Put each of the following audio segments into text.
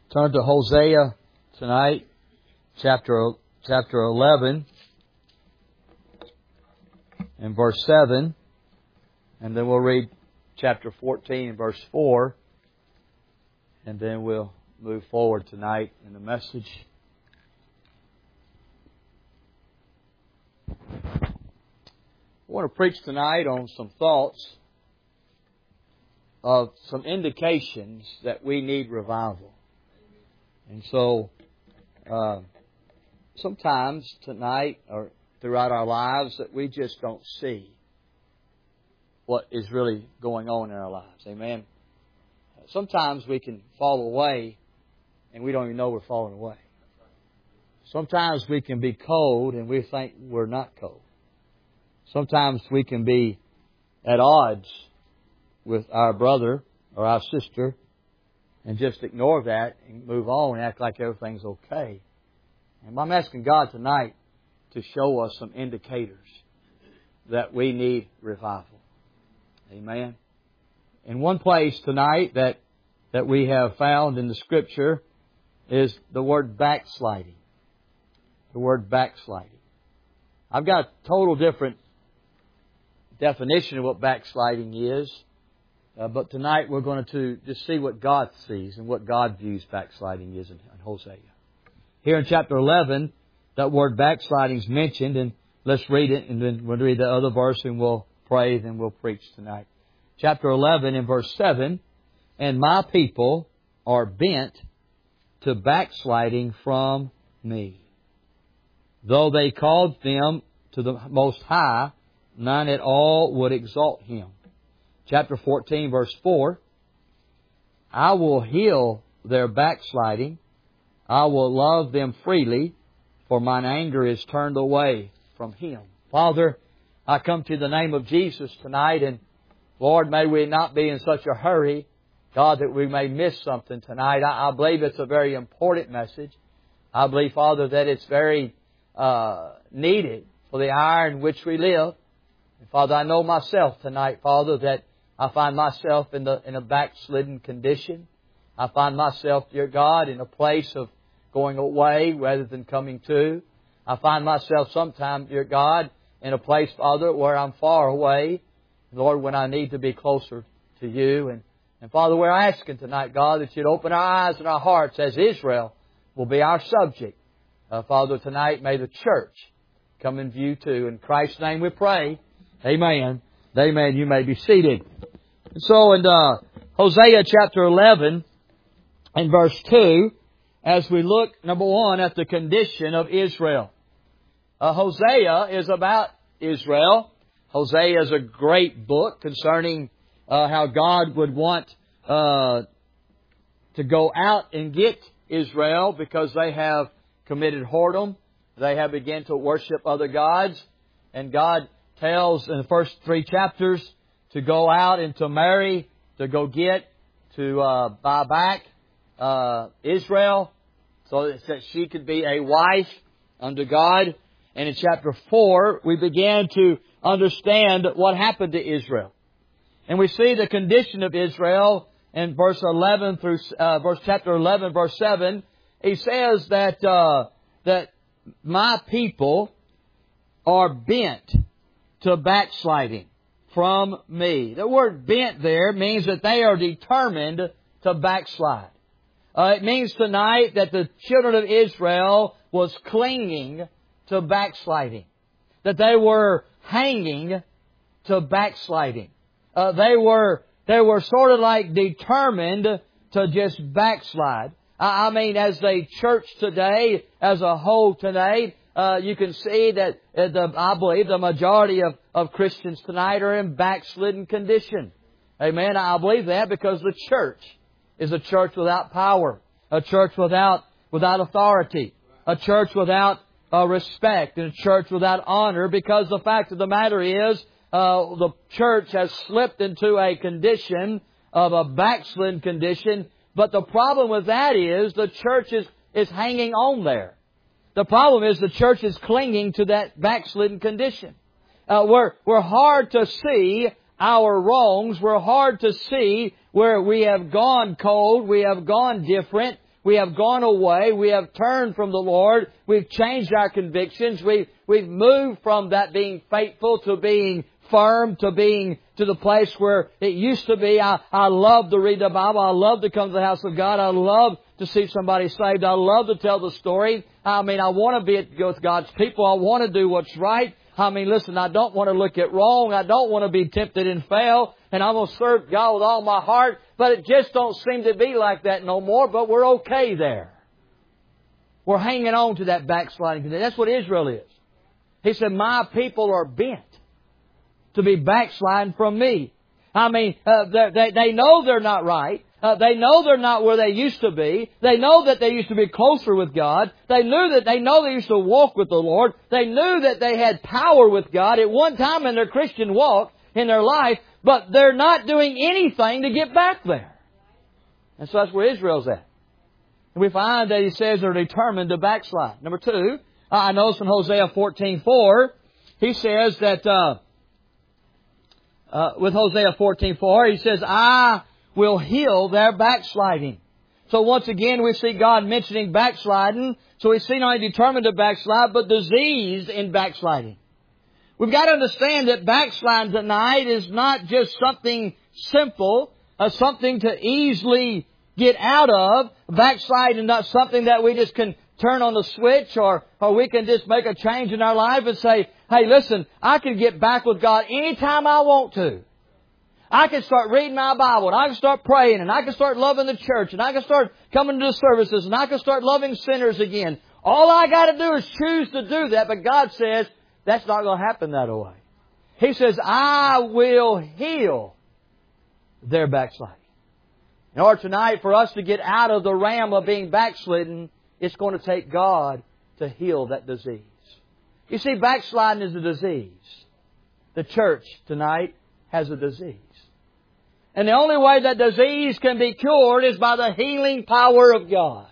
Turn to Hosea tonight, chapter 11 and verse 7. And then we'll read chapter 14 and verse 4. And then we'll move forward tonight in the message. I want to preach tonight on some thoughts of some indications that we need revival. And so, sometimes tonight or throughout our lives that we just don't see what is really going on in our lives. Amen. Sometimes we can fall away and we don't even know we're falling away. Sometimes we can be cold and we think we're not cold. Sometimes we can be at odds with our brother or our sister and just ignore that and move on and act like everything's okay. And I'm asking God tonight to show us some indicators that we need revival. Amen. In one place tonight that we have found in the Scripture is the word backsliding. The word backsliding. I've got a total different definition of what backsliding is. But tonight we're going to just see what God sees and what God views backsliding is in Hosea. Here in chapter 11, that word backsliding is mentioned, and let's read it, and then we'll read the other verse, and we'll pray, then we'll preach tonight. Chapter 11 and verse 7, "And my people are bent to backsliding from me. Though they called them to the Most High, none at all would exalt Him." Chapter 14, verse 4, "I will heal their backsliding. I will love them freely, for mine anger is turned away from Him." Father, I come to the name of Jesus tonight, and Lord, may we not be in such a hurry, God, that we may miss something tonight. I believe it's a very important message. I believe, Father, that it's very needed for the hour in which we live. And Father, I know myself tonight, Father, that I find myself in a backslidden condition. I find myself, dear God, in a place of going away rather than coming to. I find myself sometimes, dear God, in a place, Father, where I'm far away, Lord, when I need to be closer to You. And Father, we're asking tonight, God, that You'd open our eyes and our hearts as Israel will be our subject. Father, tonight may the church come in view too. In Christ's name we pray. Amen. Amen. You may be seated. And so in Hosea chapter 11 and verse 2, as we look, number one, at the condition of Israel. Hosea is about Israel. Hosea is a great book concerning how God would want to go out and get Israel because they have committed whoredom. They have begun to worship other gods. And God tells in the first 3 chapters to go out and to marry, to go get, to buy back Israel so that she could be a wife unto God. And in chapter 4, we began to understand what happened to Israel. And we see the condition of Israel in verse 11 through chapter 11, verse 7. He says that my people are bent to backsliding from me. The word bent there means that they are determined to backslide. It means tonight that the children of Israel was clinging to backsliding. That they were hanging to backsliding. They were sort of like determined to just backslide. I mean, as a church today, as a whole today, you can see that I believe the majority of Christians tonight are in backslidden condition. Amen. I believe that because the church is a church without power, a church without authority, a church without respect, and a church without honor. Because the fact of the matter is, the church has slipped into a condition of a backslidden condition. But the problem with that is the church is hanging on there. The problem is the church is clinging to that backslidden condition. We're hard to see our wrongs. We're hard to see where we have gone cold. We have gone different. We have gone away. We have turned from the Lord. We've changed our convictions. We've moved from that being faithful to being firm, to being to the place where it used to be. I love to read the Bible. I love to come to the house of God. I love to see somebody saved. I love to tell the story. I want to be with God's people. I want to do what's right. Listen, I don't want to look at wrong. I don't want to be tempted and fail. And I'm going to serve God with all my heart. But it just don't seem to be like that no more. But we're okay there. We're hanging on to that backsliding condition. That's what Israel is. He said, my people are bent to be backsliding from me. They know they're not right. They know they're not where they used to be. They know that they used to be closer with God. They know they used to walk with the Lord. They knew that they had power with God at one time in their Christian walk, in their life, but they're not doing anything to get back there. And so that's where Israel's at. And we find that he says they're determined to backslide. Number two, I notice in Hosea 14:4, he says that, with Hosea 14:4, he says, I will heal their backsliding. So once again, we see God mentioning backsliding. So we see not only determined to backslide, but diseased in backsliding. We've got to understand that backsliding tonight is not just something simple, something to easily get out of. Backsliding is not something that we just can turn on the switch or we can just make a change in our life and say, hey, listen, I can get back with God anytime I want to. I can start reading my Bible, and I can start praying, and I can start loving the church, and I can start coming to the services, and I can start loving sinners again. All I got to do is choose to do that, but God says that's not going to happen that way. He says, I will heal their backsliding. In order tonight for us to get out of the realm of being backslidden, it's going to take God to heal that disease. You see, backsliding is a disease. The church tonight has a disease. And the only way that disease can be cured is by the healing power of God.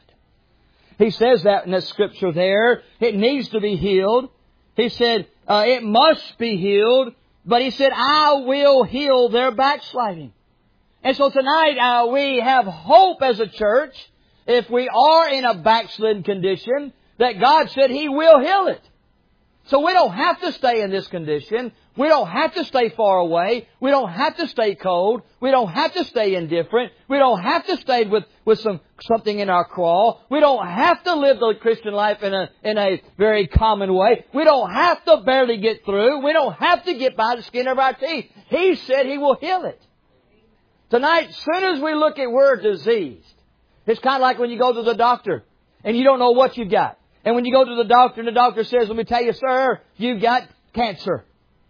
He says that in the scripture there. It needs to be healed. He said, it must be healed. But He said, I will heal their backsliding. And so tonight we have hope as a church, if we are in a backslidden condition, that God said He will heal it. So we don't have to stay in this condition. We don't have to stay far away. We don't have to stay cold. We don't have to stay indifferent. We don't have to stay with something in our craw. We don't have to live the Christian life in a very common way. We don't have to barely get through. We don't have to get by the skin of our teeth. He said He will heal it. Tonight, as soon as we look at we're diseased, it's kind of like when you go to the doctor and you don't know what you've got. And when you go to the doctor and the doctor says, let me tell you, sir, you've got cancer.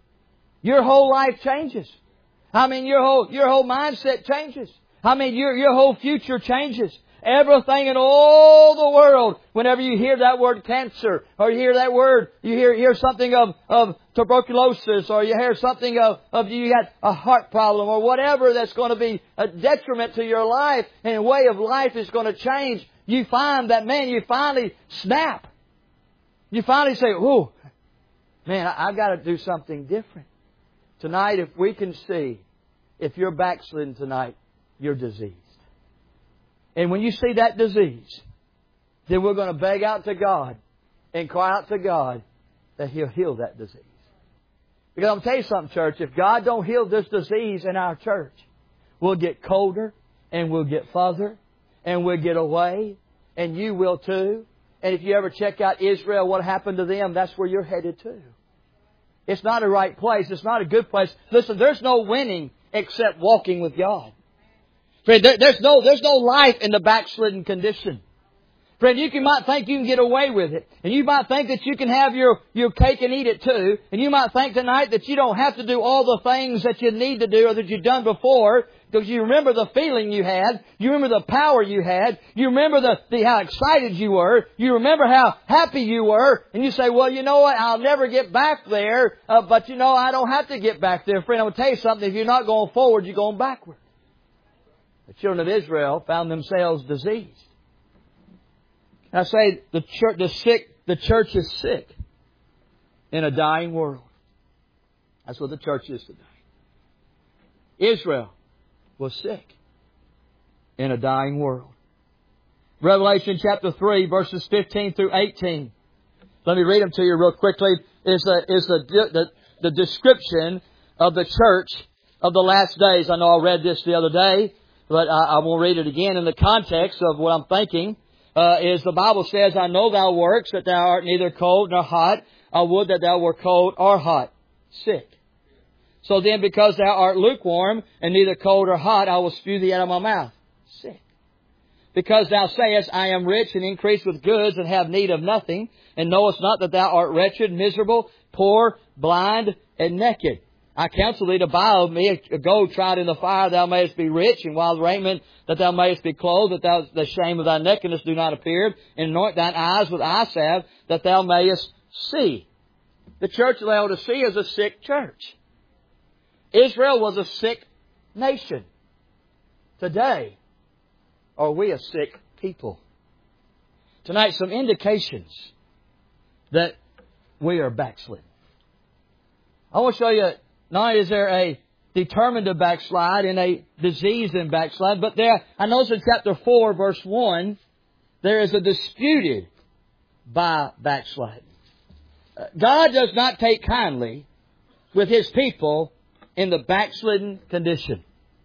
Your whole life changes. Your whole mindset changes. Your whole future changes. Everything in all the world, whenever you hear that word cancer, or you hear that word, you hear something of tuberculosis, or you hear something of you got a heart problem, or whatever that's going to be a detriment to your life, and the way of life is going to change, you find that, man, you finally snap. You finally say, oh, man, I've got to do something different. Tonight, if we can see, if you're backslidden tonight, you're diseased. And when you see that disease, then we're going to beg out to God and cry out to God that He'll heal that disease. Because I'm going to tell you something, church. If God don't heal this disease in our church, we'll get colder and we'll get further and we'll get away, and you will too. And if you ever check out Israel, what happened to them, that's where you're headed to. It's not a right place. It's not a good place. Listen, there's no winning except walking with God. Friend, there's no life in the backslidden condition. Friend, you might think you can get away with it. And you might think that you can have your cake and eat it too. And you might think tonight that you don't have to do all the things that you need to do or that you've done before. Because you remember the feeling you had. You remember the power you had. You remember how excited you were. You remember how happy you were. And you say, well, you know what? I'll never get back there. But you know, I don't have to get back there. Friend, I'm going to tell you something. If you're not going forward, you're going backward. The children of Israel found themselves diseased. I say the church is sick in a dying world. That's what the church is today. Israel was sick in a dying world. Revelation chapter 3, verses 15 through 18. Let me read them to you real quickly. Is the description of the church of the last days. I know I read this the other day, but I won't read it again. In the context of what I'm thinking, is the Bible says, I know thy works, that thou art neither cold nor hot. I would that thou were cold or hot. Sick. So then, because thou art lukewarm and neither cold or hot, I will spew thee out of my mouth. Sick. Because thou sayest, I am rich and increase with goods and have need of nothing, and knowest not that thou art wretched, miserable, poor, blind, and naked. I counsel thee to buy of me a gold tried in the fire, thou mayest be rich, and wild raiment, that thou mayest be clothed, that the shame of thy nakedness do not appear, and anoint thine eyes with eye salve, that thou mayest see. The church of Laodicea is a sick church. Israel was a sick nation. Today, are we a sick people? Tonight, some indications that we are backslidden. I want to show you, not only is there a determined to backslide and a disease in backslide, but there, I notice in chapter 4, verse 1, there is a disputed by backsliding. God does not take kindly with His people in the backslidden condition.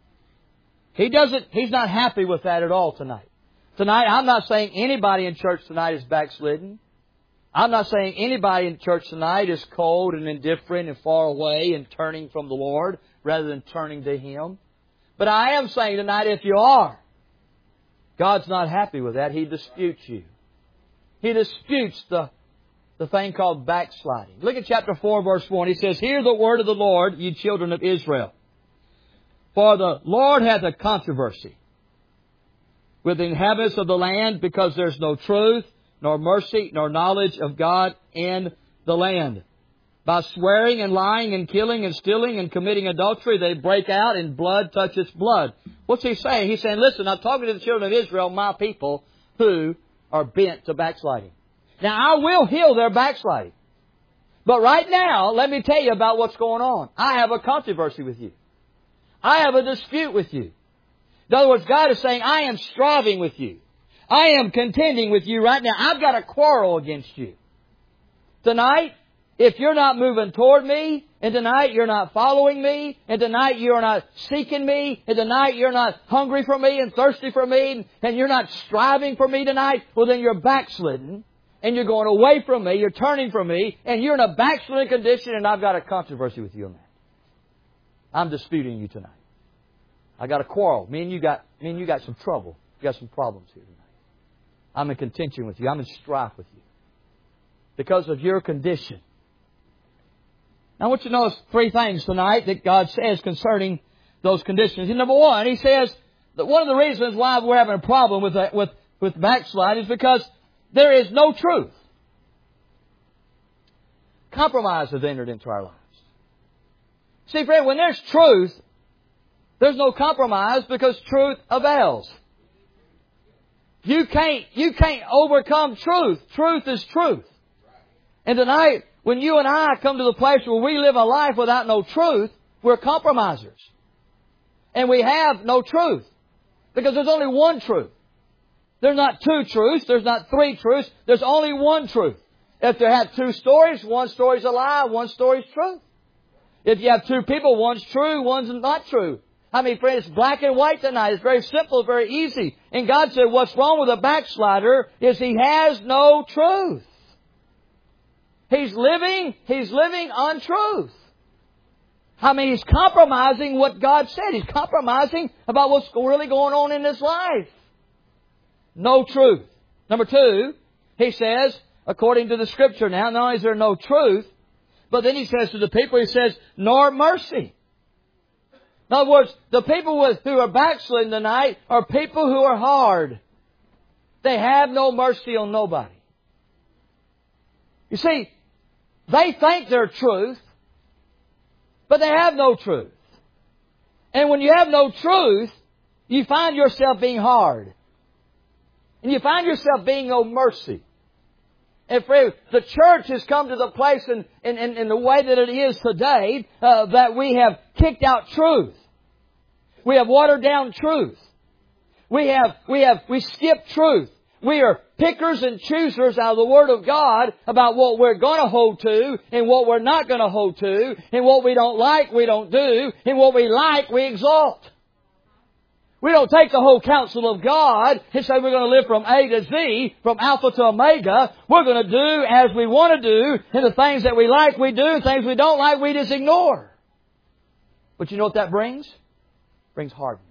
He's not happy with that at all tonight. Tonight, I'm not saying anybody in church tonight is backslidden. I'm not saying anybody in church tonight is cold and indifferent and far away and turning from the Lord rather than turning to Him. But I am saying tonight, if you are, God's not happy with that. He disputes you. He disputes the thing called backsliding. Look at chapter 4, verse 1. He says, Hear the word of the Lord, ye children of Israel. For the Lord hath a controversy with the inhabitants of the land, because there's no truth, nor mercy, nor knowledge of God in the land. By swearing and lying and killing and stealing and committing adultery, they break out, and blood touches blood. What's he saying? He's saying, listen, I'm talking to the children of Israel, my people, who are bent to backsliding. Now, I will heal their backsliding. But right now, let me tell you about what's going on. I have a controversy with you. I have a dispute with you. In other words, God is saying, I am striving with you. I am contending with you right now. I've got a quarrel against you. Tonight, if you're not moving toward me, and tonight you're not following me, and tonight you're not seeking me, and tonight you're not hungry for me and thirsty for me, and you're not striving for me tonight, well then you're backslidden, and you're going away from me, you're turning from me, and you're in a backslidden condition, and I've got a controversy with you on that. I'm disputing you tonight. I got a quarrel. Me and you got some trouble. You got some problems here tonight. I'm in contention with you. I'm in strife with you. Because of your condition. Now I want you to notice three things tonight that God says concerning those conditions. And number one, He says that one of the reasons why we're having a problem with backslide is because there is no truth. Compromise has entered into our lives. See, friend, when there's truth, there's no compromise, because truth avails. You can't overcome truth. Truth is truth. And tonight, when you and I come to the place where we live a life without no truth, we're compromisers. And we have no truth. Because there's only one truth. There's not two truths. There's not three truths. There's only one truth. If there have two stories, one story's a lie, one story's truth. If you have two people, one's true, one's not true. I mean, friends, it's black and white tonight. It's very simple, very easy. And God said what's wrong with a backslider is he has no truth. He's living untruth. I mean, he's compromising what God said. He's compromising about what's really going on in his life. No truth. Number two, he says, according to the Scripture now, not only is there no truth, but then he says to the people, he says, nor mercy. In other words, the people who are backslidden tonight are people who are hard. They have no mercy on nobody. You see, they think they're truth, but they have no truth. And when you have no truth, you find yourself being hard. And you find yourself being no mercy. And friends, the church has come to the place in the way that it is today that we have kicked out truth. We have watered down truth. We skip truth. We are pickers and choosers out of the Word of God about what we're going to hold to and what we're not going to hold to, and what we don't like, we don't do, and what we like, we exalt. We don't take the whole counsel of God and say we're going to live from A to Z, from Alpha to Omega. We're going to do as we want to do, and the things that we like, we do, and things we don't like, we just ignore. But you know what that brings? It brings hardness.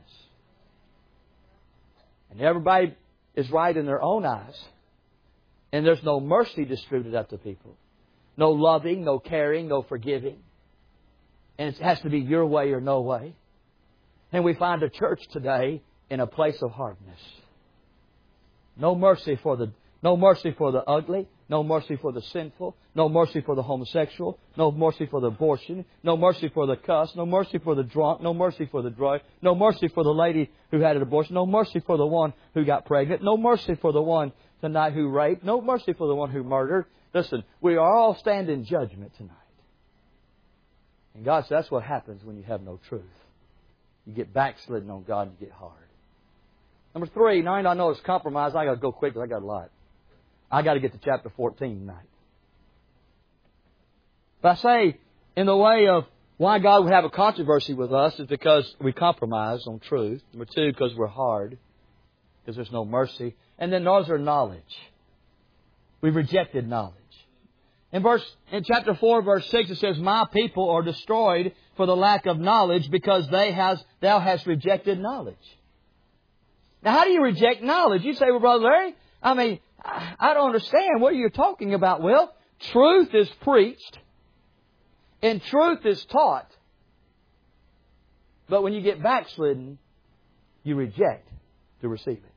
And everybody is right in their own eyes. And there's no mercy distributed out to people. No loving, no caring, no forgiving. And it has to be your way or no way. And we find a church today in a place of hardness. No mercy for the ugly, no mercy for the sinful, no mercy for the homosexual, no mercy for the abortion, no mercy for the cuss, no mercy for the drunk, no mercy for the drug, no mercy for the lady who had an abortion, no mercy for the one who got pregnant, no mercy for the one tonight who raped, no mercy for the one who murdered. Listen, we are all standing judgment tonight. And God says that's what happens when you have no truth. You get backslidden on God and you get hard. Number 3, now I know it's compromise. I got to go quick because I got a lot. I got to get to chapter 14 tonight. But I say, in the way of why God would have a controversy with us is because we compromise on truth. Number 2, because we're hard, because there's no mercy. And then those are knowledge. We've rejected knowledge. In chapter 4, verse 6, it says, My people are destroyed for the lack of knowledge because thou hast rejected knowledge. Now, how do you reject knowledge? You say, well, Brother Larry, I don't understand what you're talking about. Well, truth is preached and truth is taught. But when you get backslidden, you reject to receive it.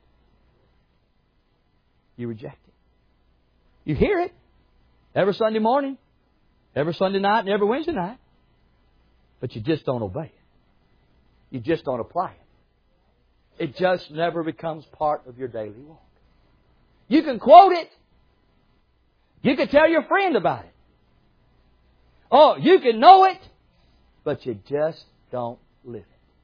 You reject it. You hear it every Sunday morning, every Sunday night, and every Wednesday night. But you just don't obey it. You just don't apply it. It just never becomes part of your daily walk. You can quote it. You can tell your friend about it. Oh, you can know it, but you just don't live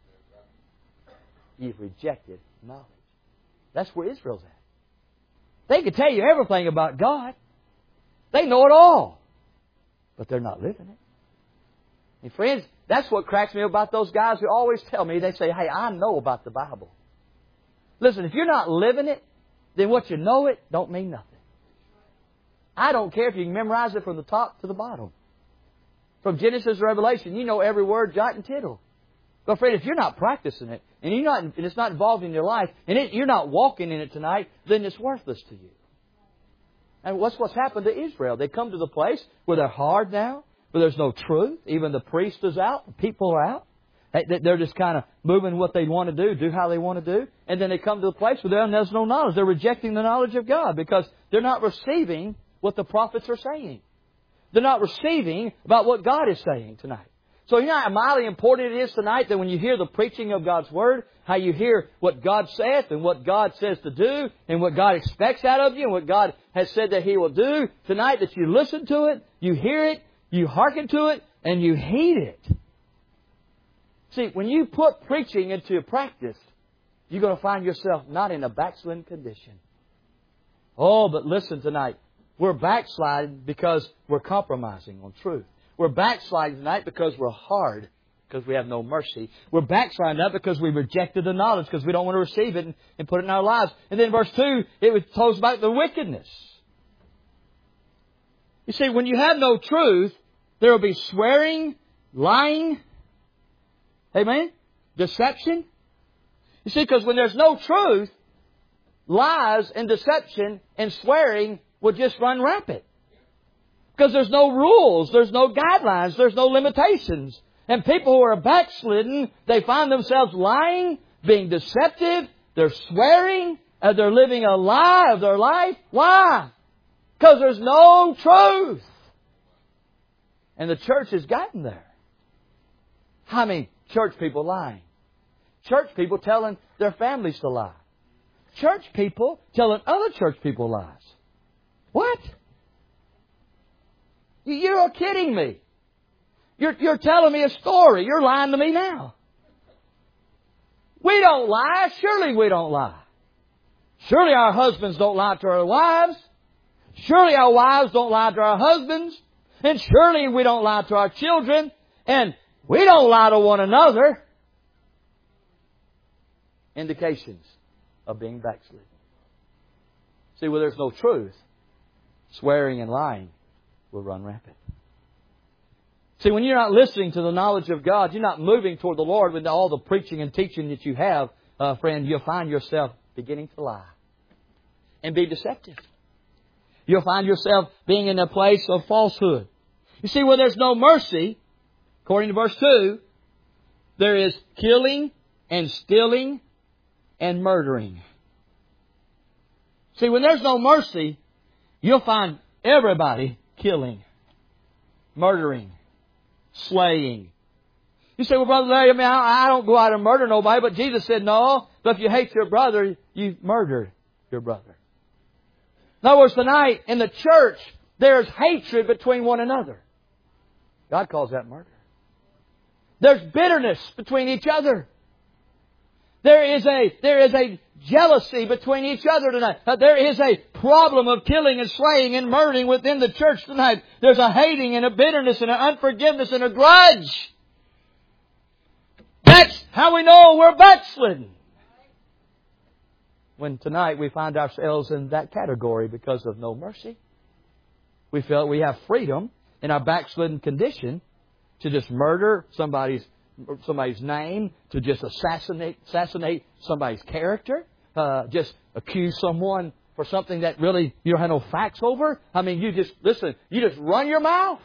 it. You've rejected knowledge. That's where Israel's at. They can tell you everything about God. They know it all. But they're not living it. And friends, that's what cracks me about those guys who always tell me, they say, hey, I know about the Bible. Listen, if you're not living it, then what you know it don't mean nothing. I don't care if you can memorize it from the top to the bottom. From Genesis to Revelation, you know every word, jot and tittle. But friend, if you're not practicing it, and it's not involved in your life, and you're not walking in it tonight, then it's worthless to you. And what's happened to Israel? They come to the place where they're hard now, where there's no truth. Even the priest is out, the people are out. They're just kind of moving what they want to do how they want to do. And then they come to the place where there's no knowledge. They're rejecting the knowledge of God because they're not receiving what the prophets are saying. They're not receiving about what God is saying tonight. So you know how mighty important it is tonight that when you hear the preaching of God's Word, how you hear what God saith and what God says to do and what God expects out of you and what God has said that He will do, tonight that you listen to it, you hear it, you hearken to it, and you heed it. See, when you put preaching into practice, you're going to find yourself not in a backslidden condition. Oh, but listen tonight. We're backsliding because we're compromising on truth. We're backsliding tonight because we're hard, because we have no mercy. We're backsliding not because we rejected the knowledge, because we don't want to receive it and put it in our lives. And then verse 2, it tells about the wickedness. You see, when you have no truth, there will be swearing, lying, amen, deception. You see, because when there's no truth, lies and deception and swearing will just run rampant. Because there's no rules, there's no guidelines, there's no limitations. And people who are backslidden, they find themselves lying, being deceptive, they're swearing, and they're living a lie of their life. Why? Because there's no truth. And the church has gotten there. I mean, church people lying. Church people telling their families to lie. Church people telling other church people lies. What? You're kidding me. You're telling me a story. You're lying to me now. We don't lie. Surely we don't lie. Surely our husbands don't lie to our wives. Surely our wives don't lie to our husbands. And surely we don't lie to our children. And we don't lie to one another. Indications of being backslidden. See, where there's no truth, swearing and lying will run rampant. See, when you're not listening to the knowledge of God, you're not moving toward the Lord with all the preaching and teaching that you have, friend, you'll find yourself beginning to lie and be deceptive. You'll find yourself being in a place of falsehood. You see, where there's no mercy, according to verse 2, there is killing and stealing and murdering. See, when there's no mercy, you'll find everybody killing, murdering, slaying. You say, well, Brother Larry, I don't go out and murder nobody, but Jesus said, no, but if you hate your brother, you've murdered your brother. In other words, tonight in the church, there's hatred between one another. God calls that murder. There's bitterness between each other. There is a jealousy between each other tonight. There is a problem of killing and slaying and murdering within the church tonight. There's a hating and a bitterness and an unforgiveness and a grudge. That's how we know we're backslidden. When tonight we find ourselves in that category because of no mercy. We feel we have freedom in our backslidden condition to just murder somebody's name, to just assassinate somebody's character, just accuse someone for something that really you don't have no facts over. I mean, you just run your mouth.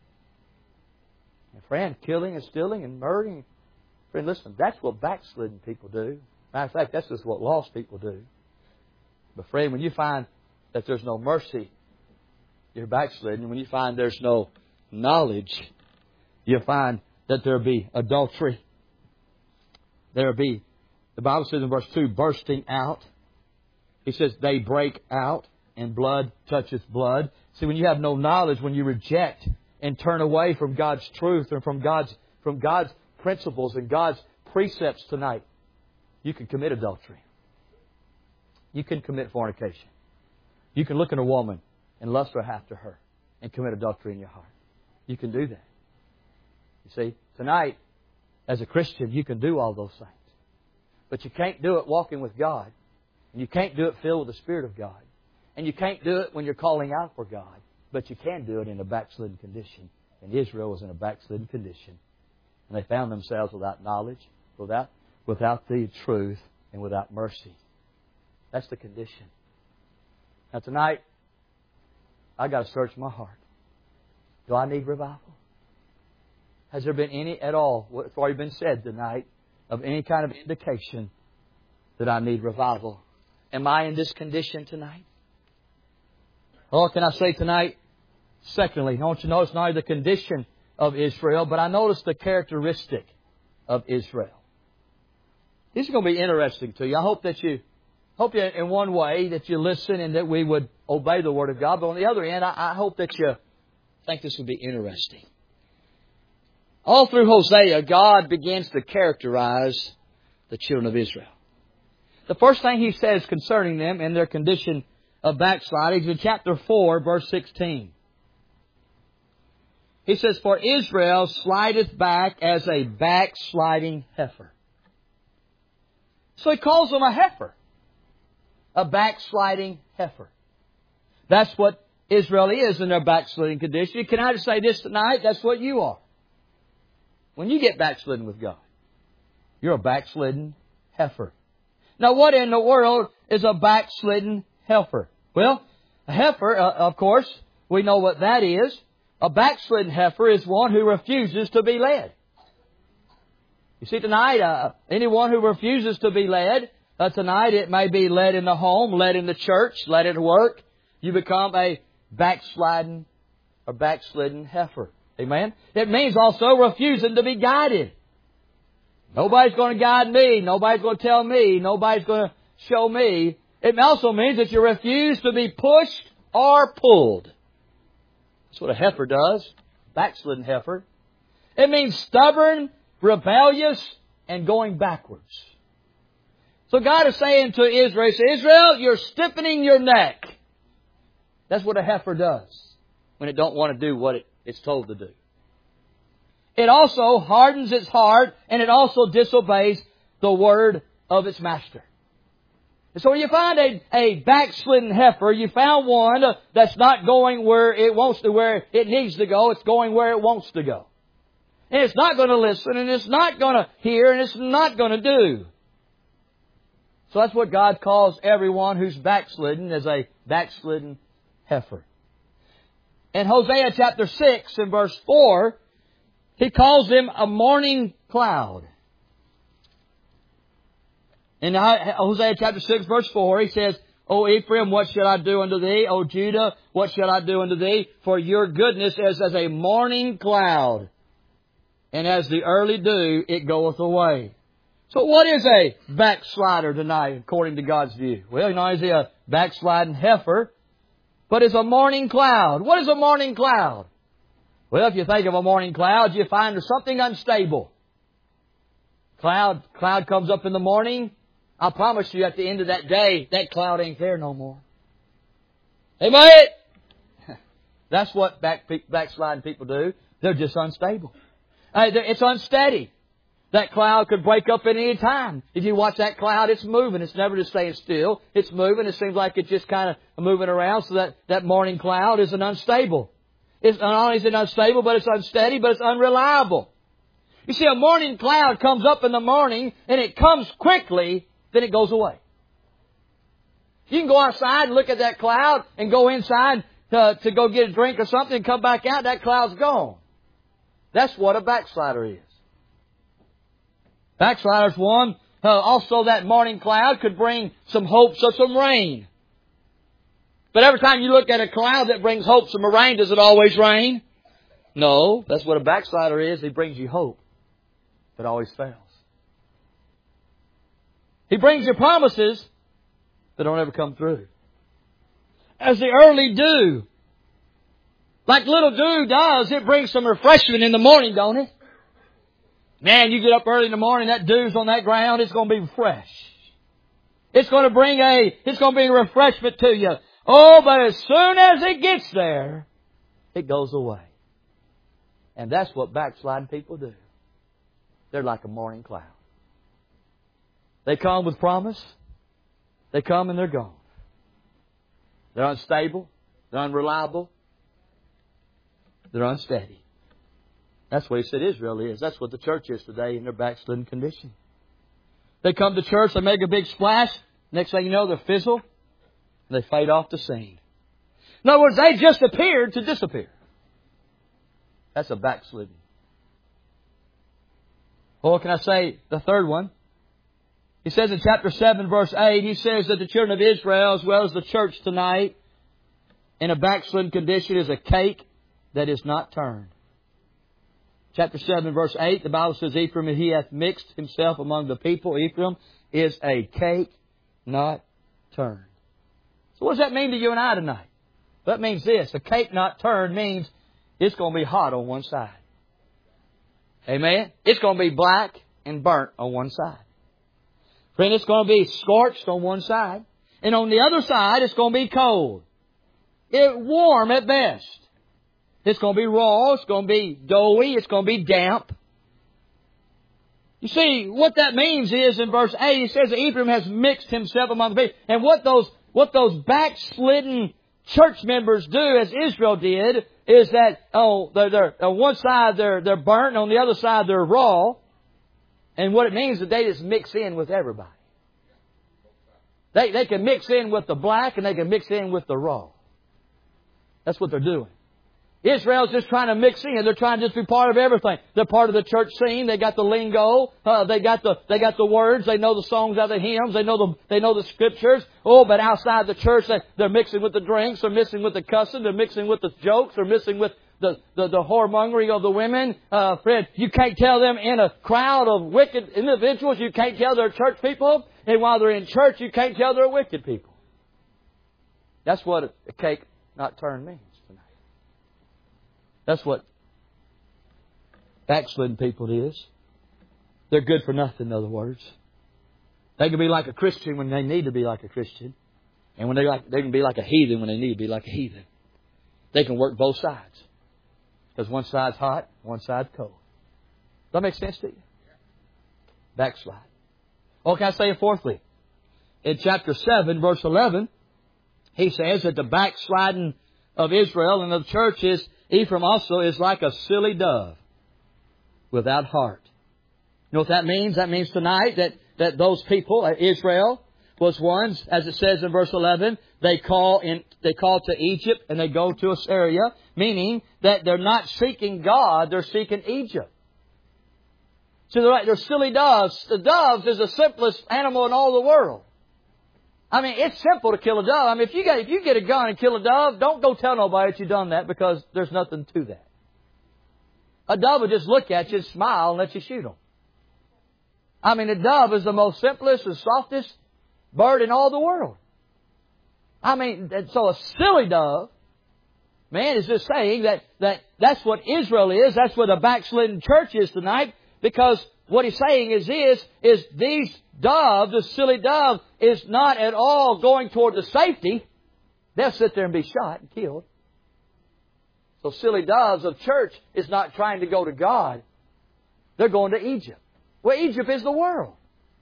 And friend, killing and stealing and murdering. Friend, listen, that's what backslidden people do. Matter of fact, that's just what lost people do. But friend, when you find that there's no mercy, you're backslidden. When you find there's no knowledge, you'll find that there'll be adultery. There'll be, the Bible says in verse 2, bursting out. He says they break out and blood touches blood. See, when you have no knowledge, when you reject and turn away from God's truth and from God's principles and God's precepts tonight, you can commit adultery. You can commit fornication. You can look at a woman and lust after her and commit adultery in your heart. You can do that. You see, tonight, as a Christian, you can do all those things. But you can't do it walking with God. And you can't do it filled with the Spirit of God. And you can't do it when you're calling out for God. But you can do it in a backslidden condition. And Israel was in a backslidden condition. And they found themselves without knowledge, without the truth, and without mercy. That's the condition. Now tonight, I've got to search my heart. Do I need revival? Has there been any at all, what's already been said tonight, of any kind of indication that I need revival? Am I in this condition tonight? Or can I say tonight, secondly, I want you to notice not only the condition of Israel, but I notice the characteristic of Israel. This is going to be interesting to you. I hope that in one way that you listen and that we would obey the Word of God. But on the other end, I hope that you think this would be interesting. All through Hosea, God begins to characterize the children of Israel. The first thing He says concerning them and their condition of backsliding is in chapter 4, verse 16. He says, for Israel slideth back as a backsliding heifer. So He calls them a heifer. A backsliding heifer. That's what Israel is in their backsliding condition. Can I just say this tonight? That's what you are. When you get backslidden with God, you're a backslidden heifer. Now, what in the world is a backslidden heifer? Well, a heifer, of course, we know what that is. A backslidden heifer is one who refuses to be led. You see, tonight, anyone who refuses to be led, tonight it may be led in the home, led in the church, led at work. You become a backslidden heifer. Amen? It means also refusing to be guided. Nobody's going to guide me. Nobody's going to tell me. Nobody's going to show me. It also means that you refuse to be pushed or pulled. That's what a heifer does. Backslidden heifer. It means stubborn, rebellious, and going backwards. So God is saying to Israel, He says, Israel, you're stiffening your neck. That's what a heifer does when it don't want to do what it's told to do. It also hardens its heart, and it also disobeys the word of its master. And so when you find a backslidden heifer, you found one that's not going where it wants to, where it needs to go. It's going where it wants to go. And it's not going to listen, and it's not going to hear, and it's not going to do. So that's what God calls everyone who's backslidden, as a backslidden heifer. In Hosea chapter 6 and verse 4, He calls them a morning cloud. In Hosea chapter 6 verse 4, He says, O Ephraim, what shall I do unto thee? O Judah, what shall I do unto thee? For your goodness is as a morning cloud, and as the early dew, it goeth away. So what is a backslider tonight, according to God's view? Well, not is he a backsliding heifer, but it's a morning cloud. What is a morning cloud? Well, if you think of a morning cloud, you find there's something unstable. Cloud comes up in the morning. I promise you, at the end of that day, that cloud ain't there no more. Amen? That's what backsliding people do. They're just unstable. It's unsteady. That cloud could break up at any time. If you watch that cloud, it's moving. It's never just staying still. It's moving. It seems like it's just kind of moving around. So that morning cloud is unstable. It's not only is it unstable, but it's unsteady, but it's unreliable. You see, a morning cloud comes up in the morning, and it comes quickly, then it goes away. You can go outside and look at that cloud and go inside to go get a drink or something and come back out. That cloud's gone. That's what a backslider is. Backsliders, one, also that morning cloud could bring some hopes of some rain. But every time you look at a cloud that brings hopes of rain, does it always rain? No, that's what a backslider is. He brings you hope, but always fails. He brings you promises that don't ever come through. As the early dew, like little dew does, it brings some refreshment in the morning, don't it? Man, you get up early in the morning, that dew's on that ground, it's going to be fresh. It's going to bring a refreshment to you. Oh, but as soon as it gets there, it goes away. And that's what backsliding people do. They're like a morning cloud. They come with promise. They come and they're gone. They're unstable. They're unreliable. They're unsteady. That's what He said Israel is. That's what the church is today in their backslidden condition. They come to church, they make a big splash. Next thing you know, they fizzle. And they fade off the scene. In other words, they just appeared to disappear. That's a backslidden. Or can I say the third one? He says in chapter 7, verse 8, He says that the children of Israel, as well as the church tonight, in a backslidden condition is a cake that is not turned. Chapter 7, verse 8, the Bible says, Ephraim, he hath mixed himself among the people. Ephraim is a cake not turned. So what does that mean to you and I tonight? That means this. A cake not turned means it's going to be hot on one side. Amen? It's going to be black and burnt on one side. Friend, it's going to be scorched on one side. And on the other side, it's going to be cold. It's warm at best. It's going to be raw. It's going to be doughy. It's going to be damp. You see, what that means is in verse 8, it says that Ephraim has mixed himself among the people. And what those backslidden church members do, as Israel did, is that they're on one side they're burnt, and on the other side they're raw. And what it means is that they just mix in with everybody. They can mix in with the black and they can mix in with the raw. That's what they're doing. Israel's just trying to mix in. They're trying to just be part of everything. They're part of the church scene. They got the lingo. They got the words. They know the songs out of the hymns. They know the scriptures. Oh, but outside the church, they're mixing with the drinks. They're mixing with the cussing. They're mixing with the jokes. They're mixing with the whoremongering of the women. Friend, you can't tell them in a crowd of wicked individuals. You can't tell they're church people. And while they're in church, you can't tell they're wicked people. That's what a cake not turned means. That's what backslidden people is. They're good for nothing, in other words. They can be like a Christian when they need to be like a Christian. And when they can be like a heathen when they need to be like a heathen. They can work both sides. Because one side's hot, one side's cold. Does that make sense to you? Backslide. Oh, can I say it fourthly? In chapter 7, verse 11, he says that the backsliding of Israel and of the church is, Ephraim also is like a silly dove without heart. You know what that means? That means tonight that those people, Israel, was ones, as it says in verse 11, they call to Egypt and they go to Assyria, meaning that they're not seeking God, they're seeking Egypt. So they're silly doves. The doves is the simplest animal in all the world. I mean, it's simple to kill a dove. I mean, if you get a gun and kill a dove, don't go tell nobody that you've done that, because there's nothing to that. A dove will just look at you and smile and let you shoot them. I mean, a dove is the most simplest and softest bird in all the world. I mean, so a silly dove, man, is just saying that's what Israel is. That's what the backslidden church is tonight. Because what he's saying is these doves, the silly dove, is not at all going toward the safety. They'll sit there and be shot and killed. So silly doves of church is not trying to go to God. They're going to Egypt. Well, Egypt is the world.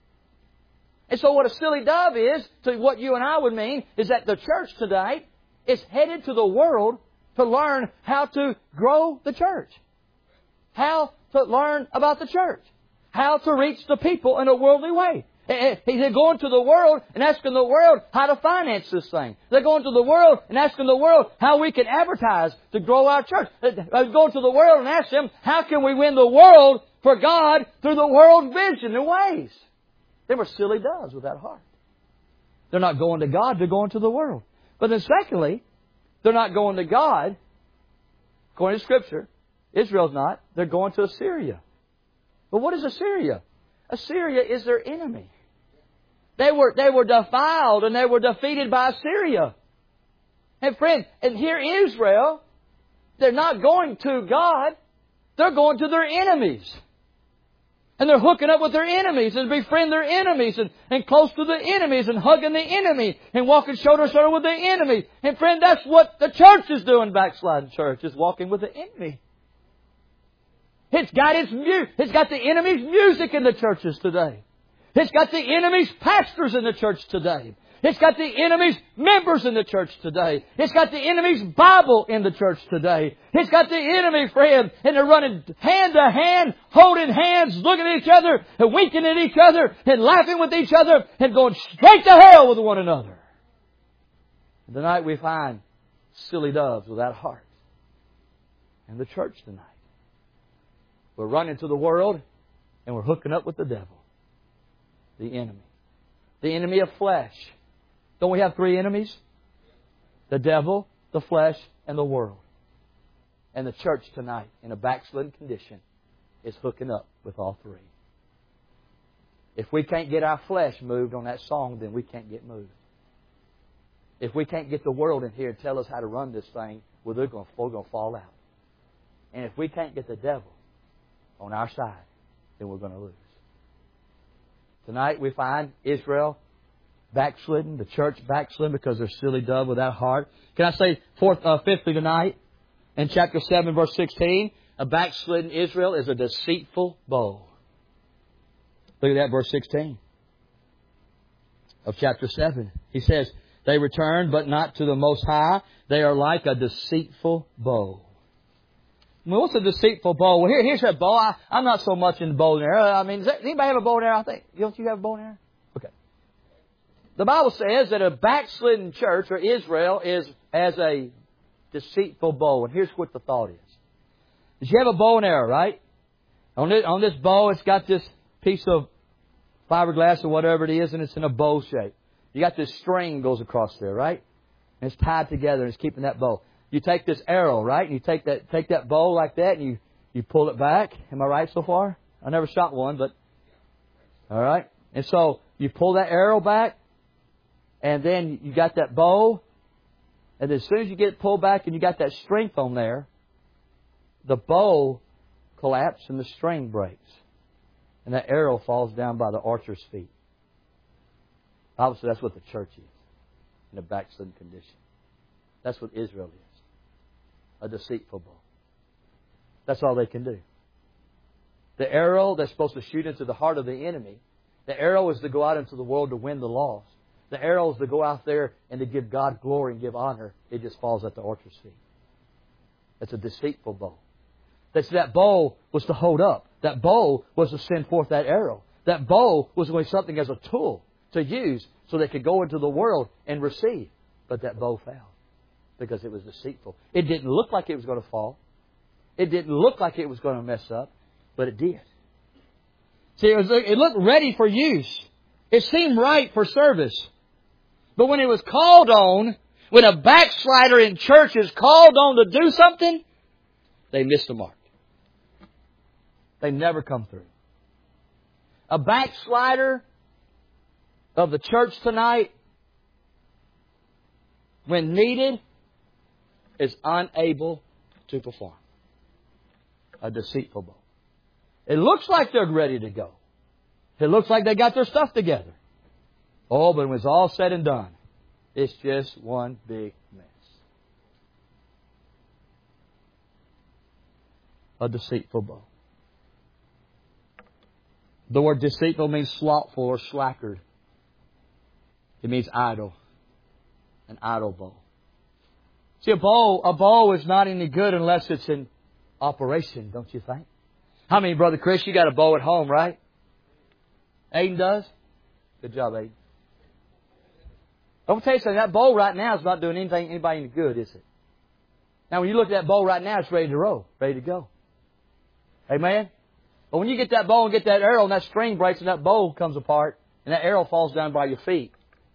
And so what a silly dove is, to what you and I would mean, is that the church today is headed to the world to learn how to grow the church. How to learn about the church. How to reach the people in a worldly way. They're going to the world and asking the world how to finance this thing. They're going to the world and asking the world how we can advertise to grow our church. They're going to the world and ask them, how can we win the world for God through the world vision and ways? They were silly doves without heart. They're not going to God, they're going to the world. But then secondly, they're not going to God, according to Scripture. Israel's not. They're going to Assyria. But what is Assyria? Assyria is their enemy. They were defiled and they were defeated by Assyria. And friend, and here Israel, they're not going to God. They're going to their enemies. And they're hooking up with their enemies and befriend their enemies and close to the enemies and hugging the enemy and walking shoulder to shoulder with the enemy. And friend, that's what the church is doing, backsliding church, is walking with the enemy. It's got the enemy's music in the churches today. It's got the enemy's pastors in the church today. It's got the enemy's members in the church today. It's got the enemy's Bible in the church today. It's got the enemy, friend, and they're running hand to hand, holding hands, looking at each other, and winking at each other, and laughing with each other, and going straight to hell with one another. And tonight we find silly doves without heart in the church tonight. We're running to the world, and we're hooking up with the devil, the enemy. The enemy of flesh. Don't we have three enemies? The devil, the flesh, and the world. And the church tonight, in a backslidden condition, is hooking up with all three. If we can't get our flesh moved on that song, then we can't get moved. If we can't get the world in here and tell us how to run this thing, well, we're going to fall out. And if we can't get the devil on our side, then we're going to lose. Tonight we find Israel backslidden, the church backslidden because they're silly dove without heart. Can I say fifthly tonight, in chapter 7, verse 16, a backslidden Israel is a deceitful bow. Look at that, verse 16 of chapter 7. He says, they return, but not to the Most High. They are like a deceitful bow. Well, what's a deceitful bow? Well, here's that bow. I'm not so much in bow and arrow. I mean, does anybody have a bow and arrow? I think. Don't you have a bow and arrow? Okay. The Bible says that a backslidden church, or Israel, is as a deceitful bow. And here's what the thought is. You have a bow and arrow, right? On this bow, it's got this piece of fiberglass or whatever it is, and it's in a bow shape. You got this string goes across there, right? And it's tied together, and it's keeping that bow. You take this arrow, right? And you take that bow like that, and you pull it back. Am I right so far? I never shot one, but all right. And so you pull that arrow back, and then you got that bow, and as soon as you get it pulled back and you got that strength on there, the bow collapses and the string breaks, and that arrow falls down by the archer's feet. Obviously, that's what the church is in a backslidden condition. That's what Israel is. A deceitful bow. That's all they can do. The arrow that's supposed to shoot into the heart of the enemy, the arrow is to go out into the world to win the lost. The arrow is to go out there and to give God glory and give honor. It just falls at the orchard's feet. It's a deceitful bow. That bow was to hold up. That bow was to send forth that arrow. That bow was going to be something as a tool to use so they could go into the world and receive. But that bow fell because it was deceitful. It didn't look like it was going to fall. It didn't look like it was going to mess up, but it did. See, it looked ready for use. It seemed right for service. But when it was called on, when a backslider in church is called on to do something, they miss the mark. They never come through. A backslider of the church tonight, when needed, is unable to perform. A deceitful bow. It looks like they're ready to go. It looks like they got their stuff together. Oh, but when it's all said and done, it's just one big mess. A deceitful bow. The word deceitful means slothful or slackard. It means idle. An idle bow. See, a bow is not any good unless it's in operation, don't you think? How many, Brother Chris, you got a bow at home, right? Aiden does? Good job, Aiden. Don't tell you something, that bow right now is not doing anybody any good, is it? Now, when you look at that bow right now, it's ready to roll, ready to go. Amen? But when you get that bow and get that arrow and that string breaks and that bow comes apart and that arrow falls down by your feet,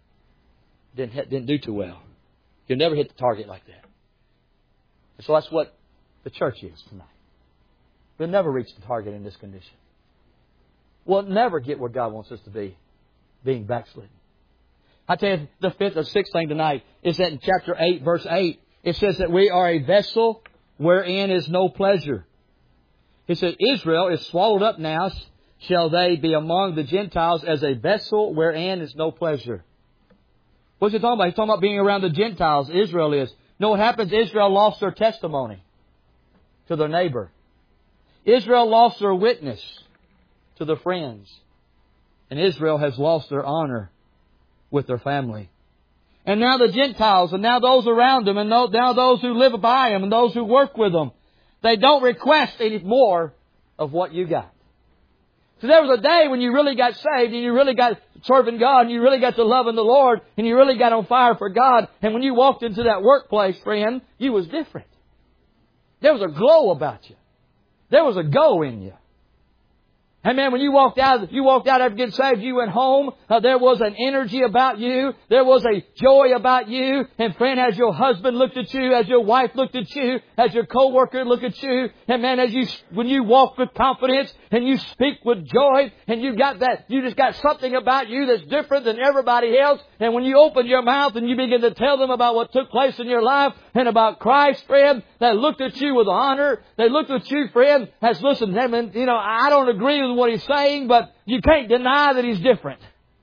didn't do too well. You'll never hit the target like that. And so that's what the church is tonight. We'll never reach the target in this condition. We'll never get where God wants us to be, being backslidden. I tell you, the fifth or sixth thing tonight is that in chapter 8, verse 8, it says that we are a vessel wherein is no pleasure. It says, Israel is swallowed up now, shall they be among the Gentiles as a vessel wherein is no pleasure. What's he talking about? He's talking about being around the Gentiles. Israel is. You know what happens? Israel lost their testimony to their neighbor. Israel lost their witness to their friends. And Israel has lost their honor with their family. And now the Gentiles, and now those around them, and now those who live by them, and those who work with them, they don't request any more of what you got. So there was a day when you really got saved, and you really got serving God, and you really got to loving the Lord, and you really got on fire for God. And when you walked into that workplace, friend, you was different. There was a glow about you. There was a go in you. Hey man, when you walked out after getting saved, you went home. There was an energy about you. There was a joy about you. And friend, as your husband looked at you, as your wife looked at you, as your coworker looked at you, and man, when you walk with confidence and you speak with joy, and you just got something about you that's different than everybody else. And when you open your mouth and you begin to tell them about what took place in your life and about Christ, friend, they looked at you with honor. They looked at you, friend, as listen, I don't agree with what he's saying, but you can't deny that he's different.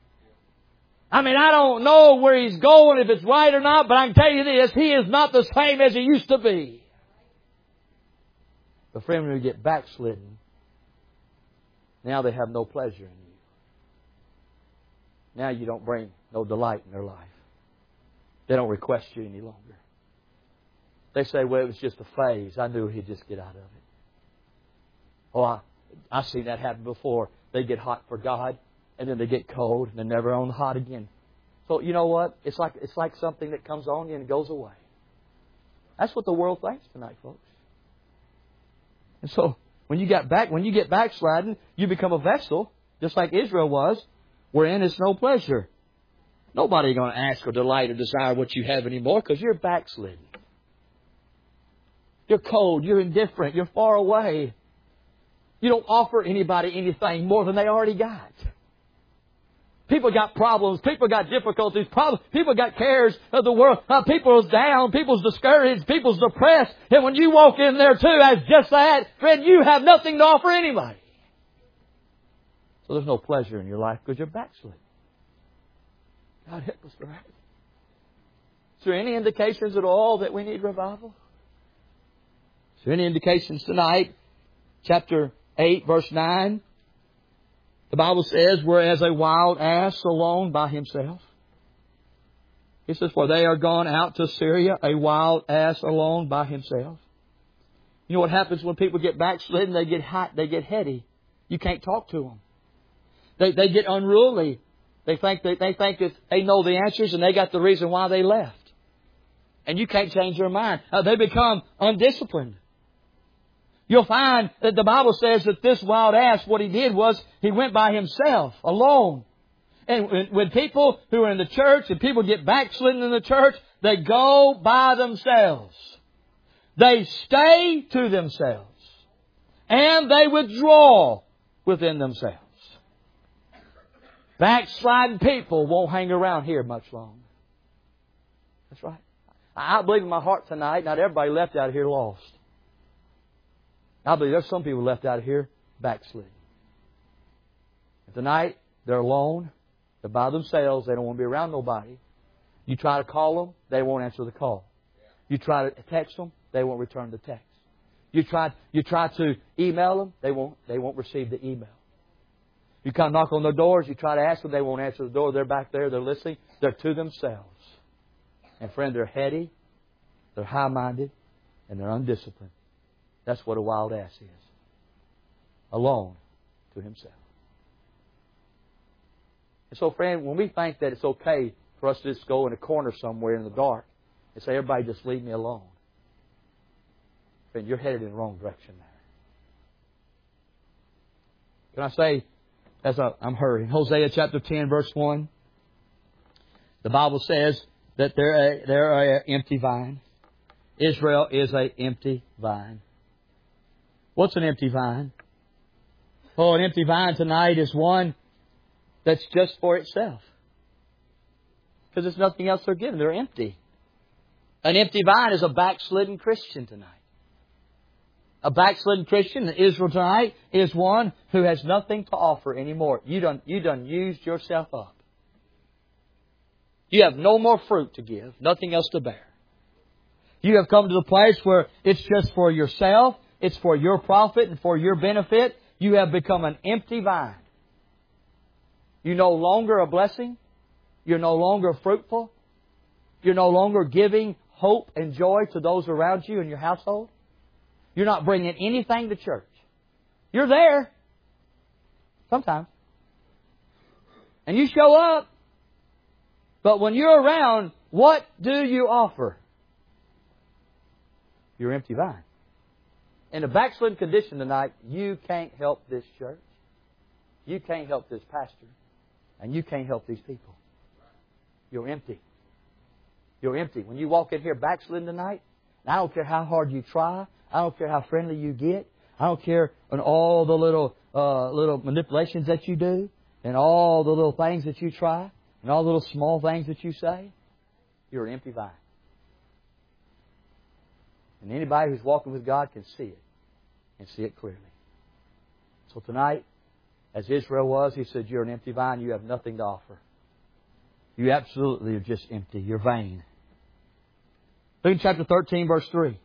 I mean, I don't know where he's going, if it's right or not, but I can tell you this, he is not the same as he used to be. But friend, when you get backslidden, now they have no pleasure in you. Now you don't bring no delight in their life. They don't request you any longer. They say, well, it was just a phase. I knew he'd just get out of it. Oh, I've seen that happen before. They get hot for God, and then they get cold, and they're never on hot again. So you know what? It's like something that comes on you and goes away. That's what the world thinks tonight, folks. And so when you get backsliding, you become a vessel, just like Israel was, wherein is no pleasure. Nobody's going to ask or delight or desire what you have anymore because you're backslidden. You're cold. You're indifferent. You're far away. You don't offer anybody anything more than they already got. People got problems. People got difficulties. People got cares of the world. People's down. People's discouraged. People's depressed. And when you walk in there too as just that, friend, you have nothing to offer anybody. So there's no pleasure in your life because you're backslidden. God help us tonight. Is there any indications at all that we need revival? Is there any indications tonight? Chapter 8, verse 9. The Bible says, whereas a wild ass alone by himself. He says, for they are gone out to Syria, a wild ass alone by himself. You know what happens when people get backslidden? They get hot, they get heady. You can't talk to them. They get unruly. They think that they know the answers and they got the reason why they left. And you can't change their mind. They become undisciplined. You'll find that the Bible says that this wild ass, what he did was he went by himself, alone. And when people who are in the church and people get backslidden in the church, they go by themselves. They stay to themselves. And they withdraw within themselves. Backsliding people won't hang around here much longer. That's right. I believe in my heart tonight, not everybody left out of here lost. I believe there's some people left out of here backslidden. Tonight, they're alone. They're by themselves. They don't want to be around nobody. You try to call them, they won't answer the call. You try to text them, they won't return the text. You try to email them, they won't receive the email. You kind of knock on their doors, you try to ask them, they won't answer the door. They're back there, they're listening. They're to themselves. And friend, they're heady, they're high-minded, and they're undisciplined. That's what a wild ass is. Alone to himself. And so, friend, when we think that it's okay for us to just go in a corner somewhere in the dark and say, everybody just leave me alone. Friend, you're headed in the wrong direction there. Can I say, I'm hurrying, Hosea chapter 10, verse 1. The Bible says that they're an empty vine. Israel is an empty vine. What's an empty vine? Oh, an empty vine tonight is one that's just for itself. Because there's nothing else they're given. They're empty. An empty vine is a backslidden Christian tonight. A backslidden Christian in Israel tonight is one who has nothing to offer anymore. You done used yourself up. You have no more fruit to give, nothing else to bear. You have come to the place where it's just for yourself, it's for your profit and for your benefit. You have become an empty vine. You're no longer a blessing. You're no longer fruitful. You're no longer giving hope and joy to those around you in your household. You're not bringing anything to church. You're there. Sometimes. And you show up. But when you're around, what do you offer? Your empty vine. In a backslidden condition tonight, you can't help this church. You can't help this pastor. And you can't help these people. You're empty. You're empty. When you walk in here backslidden tonight, and I don't care how hard you try, I don't care how friendly you get, I don't care on all the little manipulations that you do, and all the little things that you try, and all the little small things that you say, you're an empty vine. And anybody who's walking with God can see it. And see it clearly. So tonight, as Israel was, He said, you're an empty vine. You have nothing to offer. You absolutely are just empty. You're vain. Look in chapter 13, verse 3.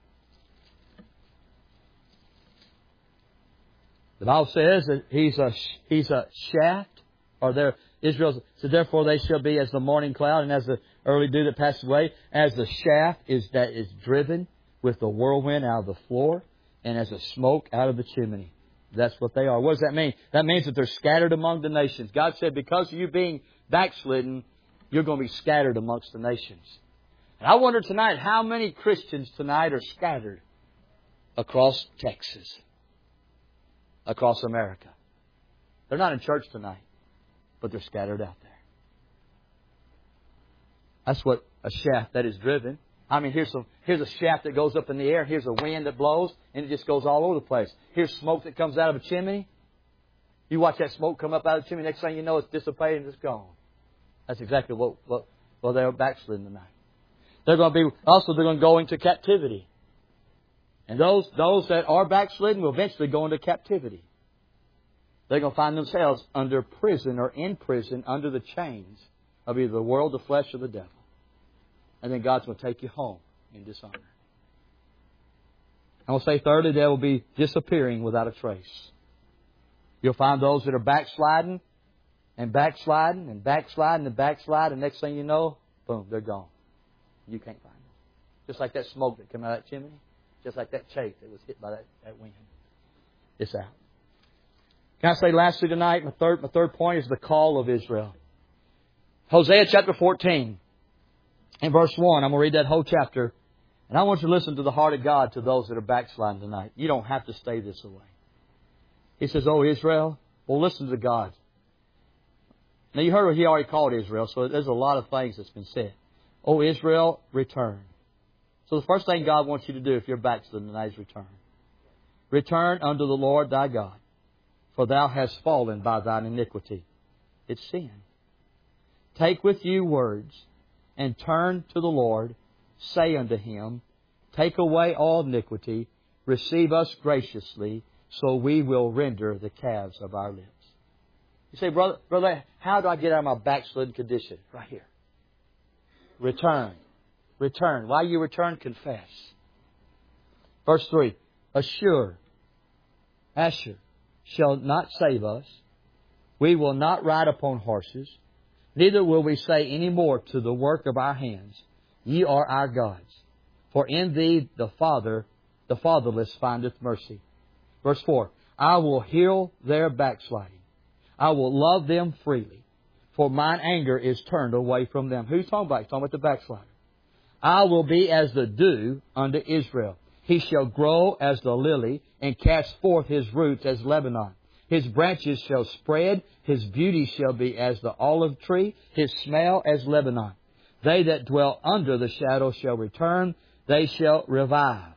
The Bible says that he's a shaft. Israel said, therefore they shall be as the morning cloud and as the early dew that passes away, as the shaft that is driven with the whirlwind out of the floor, and as a smoke out of the chimney. That's what they are. What does that mean? That means that they're scattered among the nations. God said, because of you being backslidden, you're going to be scattered amongst the nations. And I wonder tonight, how many Christians tonight are scattered across Texas, across America? They're not in church tonight, but they're scattered out there. That's what a shaft that is driven. I mean, here's a shaft that goes up in the air. Here's a wind that blows, and it just goes all over the place. Here's smoke that comes out of a chimney. You watch that smoke come up out of the chimney. Next thing you know, it's dissipated and it's gone. That's exactly what they're backslidden tonight. They're going to go into captivity. And those that are backslidden will eventually go into captivity. They're going to find themselves under prison or in prison under the chains of either the world, the flesh, or the devil. And then God's going to take you home in dishonor. I will say thirdly, they will be disappearing without a trace. You'll find those that are backsliding and backsliding and backsliding and backsliding. And next thing you know, boom, they're gone. You can't find them. Just like that smoke that came out of that chimney. Just like that chaff that was hit by that wind. It's out. Can I say lastly tonight, my third point is the call of Israel. Hosea chapter 14 and verse 1. I'm going to read that whole chapter. And I want you to listen to the heart of God to those that are backsliding tonight. You don't have to stay this way. He says, "Oh, Israel." Well, listen to God. Now, you heard what He already called Israel, so there's a lot of things that's been said. "Oh, Israel, return." So the first thing God wants you to do if you're backsliding tonight is return. Return unto the Lord thy God, for thou hast fallen by thine iniquity. It's sin. Take with you words, and turn to the Lord. Say unto Him, Take away all iniquity, receive us graciously, so we will render the calves of our lips. You say, brother, how do I get out of my backslidden condition? Right here. Return. Return. While you return, confess. Verse 3. Asher shall not save us. We will not ride upon horses. Neither will we say any more to the work of our hands, Ye are our gods. For in Thee the fatherless findeth mercy. Verse 4. I will heal their backsliding. I will love them freely. For mine anger is turned away from them. Who's talking about? He's talking about the backslider. I will be as the dew unto Israel. He shall grow as the lily, and cast forth his roots as Lebanon. His branches shall spread. His beauty shall be as the olive tree. His smell as Lebanon. They that dwell under the shadow shall return. They shall revive.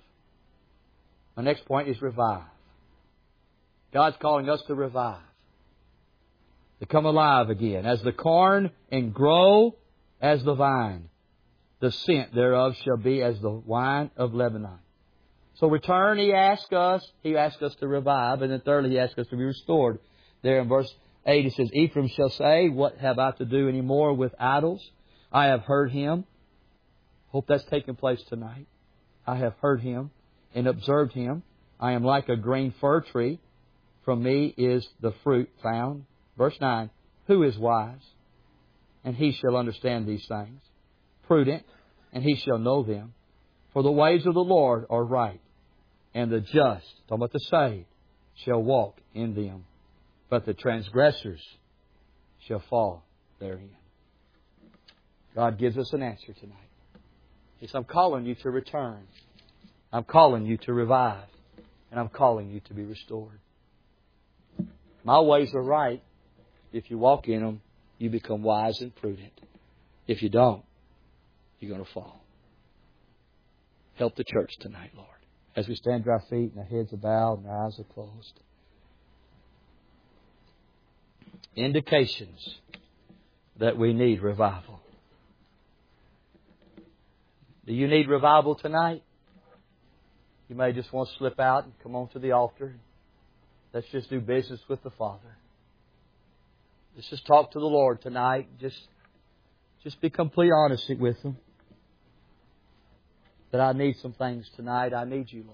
My next point is revive. God's calling us to revive. To come alive again. As the corn and grow as the vine. The scent thereof shall be as the wine of Lebanon. So return, He asks us. He asks us to revive. And then thirdly, He asks us to be restored. There in verse 8 it says, Ephraim shall say, What have I to do any more with idols? I have heard him. Hope that's taking place tonight. I have heard him and observed him. I am like a green fir tree. From me is the fruit found. Verse 9. Who is wise? And he shall understand these things. Prudent, and he shall know them. For the ways of the Lord are right. And the just, talking about the saved, shall walk in them. But the transgressors shall fall therein. God gives us an answer tonight. He says, I'm calling you to return. I'm calling you to revive. And I'm calling you to be restored. My ways are right. If you walk in them, you become wise and prudent. If you don't, you're going to fall. Help the church tonight, Lord. As we stand to our feet and our heads are bowed and our eyes are closed. Indications that we need revival. Do you need revival tonight? You may just want to slip out and come on to the altar. Let's just do business with the Father. Let's just talk to the Lord tonight. Just be completely honest with Him. That I need some things tonight. I need You, Lord.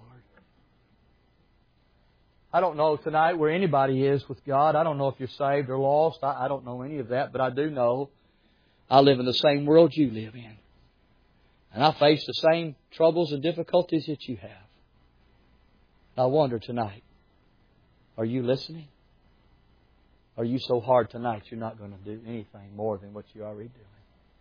I don't know tonight where anybody is with God. I don't know if you're saved or lost. I don't know any of that. But I do know I live in the same world you live in. And I face the same troubles and difficulties that you have. I wonder tonight, are you listening? Are you so hard tonight you're not going to do anything more than what you're already doing?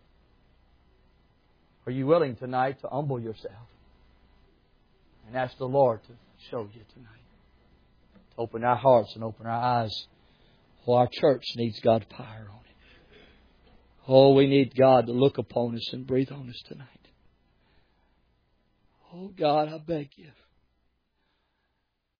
Are you willing tonight to humble yourself and ask the Lord to show you tonight? To open our hearts and open our eyes. Oh, our church needs God's power on it. Oh, we need God to look upon us and breathe on us tonight. Oh, God, I beg You.